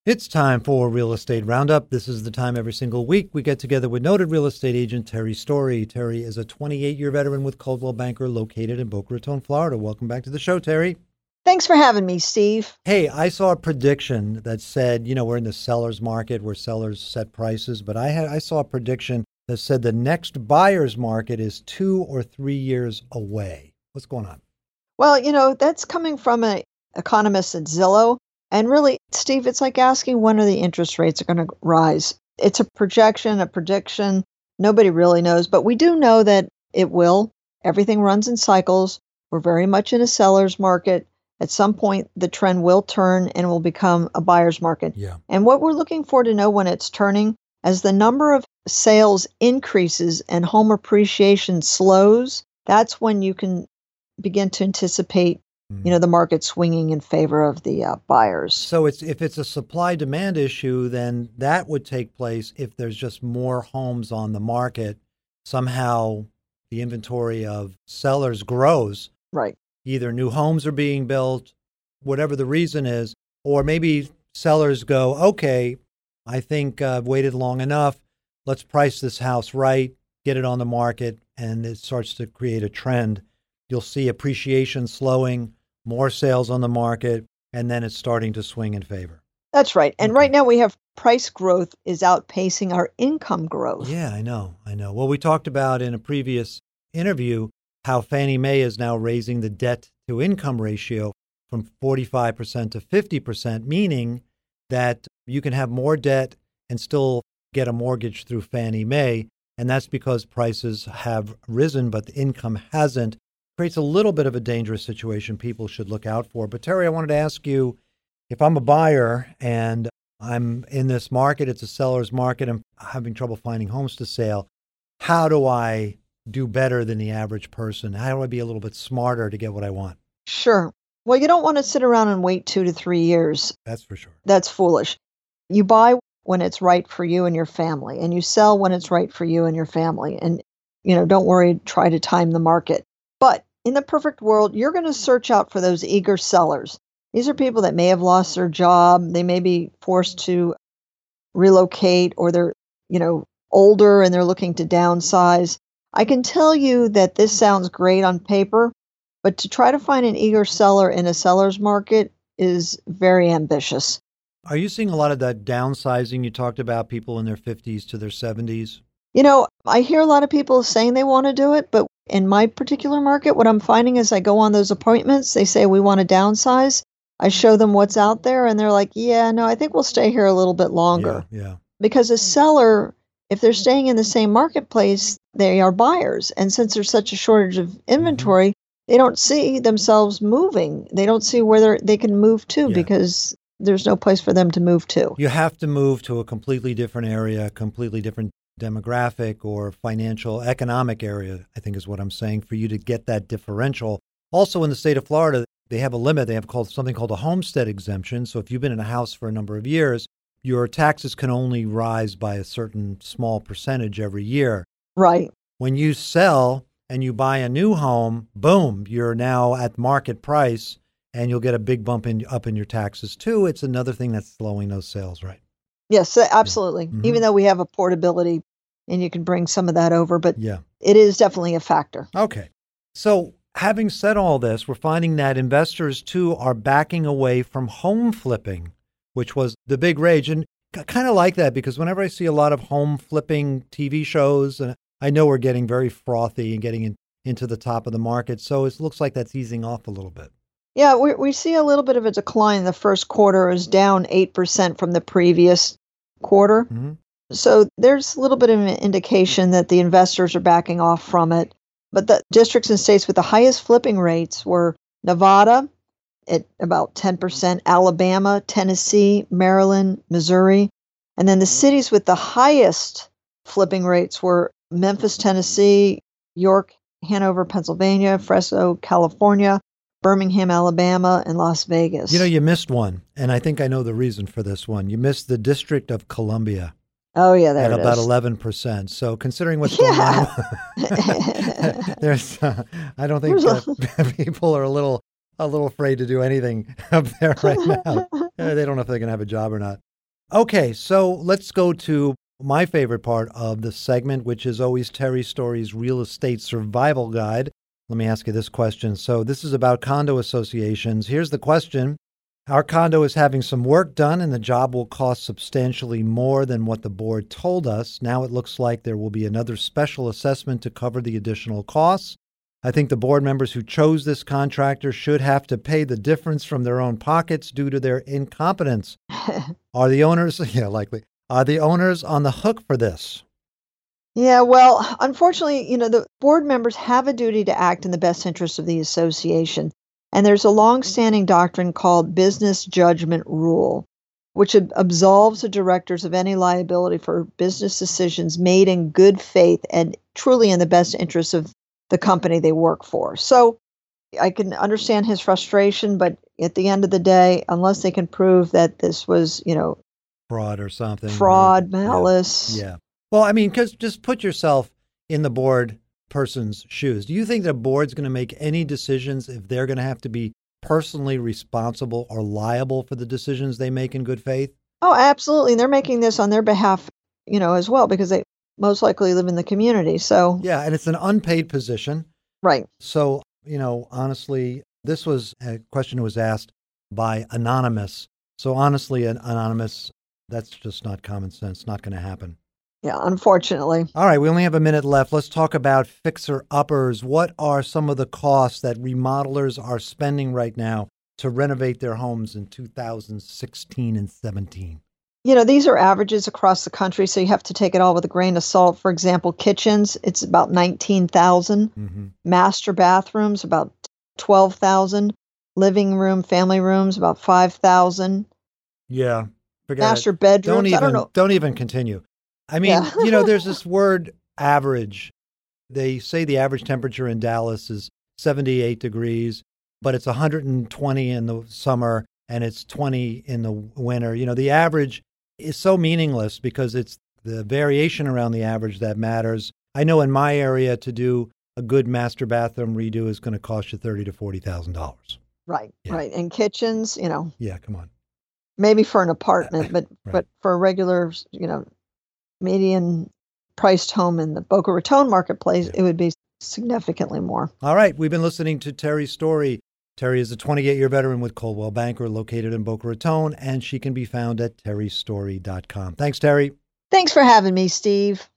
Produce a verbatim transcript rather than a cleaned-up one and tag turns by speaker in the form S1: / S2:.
S1: It's time for Real Estate Roundup. This is the time every single week we get together with noted real estate agent Terry Story. Terry is a twenty-eight-year veteran with Coldwell Banker located in Boca Raton, Florida. Welcome back to the show, Terry.
S2: Thanks for having me, Steve.
S1: Hey, I saw a prediction that said, you know, we're in the seller's market where sellers set prices, but I had I saw a prediction that said the next buyer's market is two or three years away. What's going on?
S2: Well, you know, that's coming from an economist at Zillow. And really, Steve, it's like asking when are the interest rates are going to rise. It's a projection, a prediction. Nobody really knows, but we do know that it will. Everything runs in cycles. We're very much in a seller's market. At some point, the trend will turn and will become a buyer's market.
S1: Yeah.
S2: And what we're looking for to know when it's turning, as the number of sales increases and home appreciation slows, that's when you can begin to anticipate you know, the market swinging in favor of the uh, buyers.
S1: So it's if it's a supply-demand issue, then that would take place if there's just more homes on the market. Somehow the inventory of sellers grows.
S2: Right.
S1: Either new homes are being built, whatever the reason is, or maybe sellers go, okay, I think uh, I've waited long enough. Let's price this house right, get it on the market, and it starts to create a trend. You'll see appreciation slowing, more sales on the market, and then it's starting to swing in favor.
S2: That's right. And
S1: Okay.
S2: right now we have price growth is outpacing our income growth.
S1: Yeah, I know. I know. Well, we talked about in a previous interview how Fannie Mae is now raising the debt to income ratio from forty-five percent to fifty percent, meaning that you can have more debt and still get a mortgage through Fannie Mae. And that's because prices have risen, but the income hasn't. Creates a little bit of a dangerous situation people should look out for. But Terry, I wanted to ask you, if I'm a buyer and I'm in this market, it's a seller's market, I'm having trouble finding homes to sell, how do I do better than the average person? How do I be a little bit smarter to get what I want?
S2: Sure. Well, you don't want to sit around and wait two to three years.
S1: That's for sure.
S2: That's foolish. You buy when it's right for you and your family, and you sell when it's right for you and your family. And, you know, don't worry, try to time the market. But in the perfect world, you're going to search out for those eager sellers. These are people that may have lost their job. They may be forced to relocate, or they're, you know, older and they're looking to downsize. I can tell you that this sounds great on paper, but to try to find an eager seller in a seller's market is very ambitious.
S1: Are you seeing a lot of that downsizing you talked about, people in their fifties to their seventies?
S2: You know, I hear a lot of people saying they want to do it, but in my particular market, what I'm finding is I go on those appointments, they say we want to downsize. I show them what's out there and they're like, yeah, no, I think we'll stay here a little bit longer.
S1: Yeah, yeah.
S2: Because a seller, if they're staying in the same marketplace, they are buyers. And since there's such a shortage of inventory, mm-hmm. they don't see themselves moving. They don't see where they can move to yeah. because there's no place for them to move to.
S1: You have to move to a completely different area, completely different demographic or financial, economic area, I think is what I'm saying, for you to get that differential. Also in the state of Florida, they have a limit. They have called something called a homestead exemption. So if you've been in a house for a number of years, your taxes can only rise by a certain small percentage every year.
S2: Right.
S1: When you sell and you buy a new home, boom, you're now at market price and you'll get a big bump in, up in your taxes too. It's another thing that's slowing those sales, right?
S2: Yes, absolutely.
S1: Mm-hmm.
S2: Even though we have a portability and you can bring some of that over, but
S1: yeah.
S2: it is definitely a factor.
S1: Okay. So having said all this, we're finding that investors too are backing away from home flipping, which was the big rage. And I kind of like that because whenever I see a lot of home flipping T V shows, and I know we're getting very frothy and getting in, into the top of the market. So it looks like that's easing off a little bit.
S2: Yeah, we we see a little bit of a decline. The first quarter is down eight percent from the previous quarter.
S1: Mm-hmm.
S2: So there's a little bit of an indication that the investors are backing off from it. But the districts and states with the highest flipping rates were Nevada at about ten percent, Alabama, Tennessee, Maryland, Missouri. And then the cities with the highest flipping rates were Memphis, Tennessee, York, Hanover, Pennsylvania, Fresno, California, Birmingham, Alabama, and Las Vegas.
S1: You know, you missed one, and I think I know the reason for this one. You missed the District of Columbia.
S2: Oh, yeah, there
S1: at
S2: it
S1: about
S2: is.
S1: eleven percent. So considering what's
S2: yeah.
S1: going on, there's, uh, I don't think uh, people are a little a little afraid to do anything up there right now. Uh, they don't know if they're going to have a job or not. Okay, so let's go to my favorite part of the segment, which is always Terry Story's Real Estate Survival Guide. Let me ask you this question. So this is about condo associations. Here's the question. Our condo is having some work done, and the job will cost substantially more than what the board told us. Now it looks like there will be another special assessment to cover the additional costs. I think the board members who chose this contractor should have to pay the difference from their own pockets due to their incompetence. Are the owners, yeah, likely, are the owners on the hook for this?
S2: Yeah, well, unfortunately, you know, the board members have a duty to act in the best interest of the association. And there's a long-standing doctrine called business judgment rule, which ab- absolves the directors of any liability for business decisions made in good faith and truly in the best interest of the company they work for. So I can understand his frustration, but at the end of the day, unless they can prove that this was, you know,
S1: fraud or something,
S2: fraud,
S1: or,
S2: malice.
S1: Yeah. yeah. Well, I mean, because just put yourself in the board person's shoes. Do you think the board's going to make any decisions if they're going to have to be personally responsible or liable for the decisions they make in good faith?
S2: Oh, absolutely. And they're making this on their behalf, you know, as well, because they most likely live in the community. So,
S1: yeah, and it's an unpaid position.
S2: Right.
S1: So, you know, honestly, this was a question that was asked by Anonymous. So honestly, an Anonymous, that's just not common sense. Not going to happen.
S2: Yeah, unfortunately.
S1: All right, we only have a minute left. Let's talk about fixer-uppers. What are some of the costs that remodelers are spending right now to renovate their homes in two thousand sixteen and seventeen?
S2: You know, these are averages across the country, so you have to take it all with a grain of salt. For example, kitchens, it's about nineteen thousand dollars. Mm-hmm. Master bathrooms, about twelve thousand dollars. Living room, family rooms, about five thousand dollars.
S1: Yeah, forget
S2: Master
S1: it.
S2: bedrooms,
S1: don't even,
S2: I don't know.
S1: Don't even continue. I mean, yeah. you know, there's this word average. They say the average temperature in Dallas is seventy-eight degrees, but it's one hundred twenty in the summer and it's twenty in the winter. You know, the average is so meaningless because it's the variation around the average that matters. I know in my area to do a good master bathroom redo is going to cost you thirty thousand to forty thousand dollars.
S2: Right,
S1: yeah.
S2: right. And kitchens, you know.
S1: Yeah, come on.
S2: Maybe for an apartment, but
S1: right.
S2: but for a regular, you know, median priced home in the Boca Raton marketplace, yeah. it would be significantly more.
S1: All right. We've been listening to Terry Story. Terry is a twenty-eight-year veteran with Coldwell Banker located in Boca Raton, and she can be found at terry story dot com. Thanks, Terry.
S2: Thanks for having me, Steve.